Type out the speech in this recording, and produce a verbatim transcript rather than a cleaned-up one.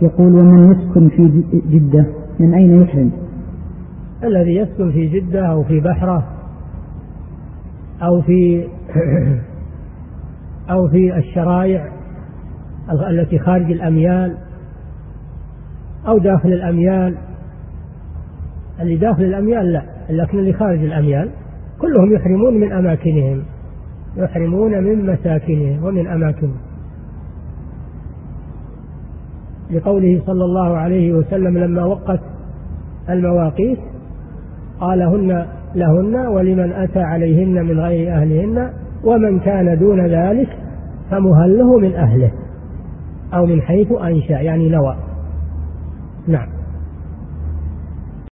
يقول: ومن يسكن في جدة من أين يحرم؟ الذي يسكن في جدة أو في بحرة أو في أو في الشرائع التي خارج الأميال أو داخل الأميال. اللي داخل الأميال لا، لكن اللي خارج الأميال كلهم يحرمون من أماكنهم، يحرمون من مساكنهم ومن أماكنهم، لقوله صلى الله عليه وسلم لما وقت المواقيت قال: هن لهن ولمن أتى عليهن من غير أهلهن ومن كان دون ذلك فمهله من أهله، أو من حيث أنشأ يعني نوى. نعم.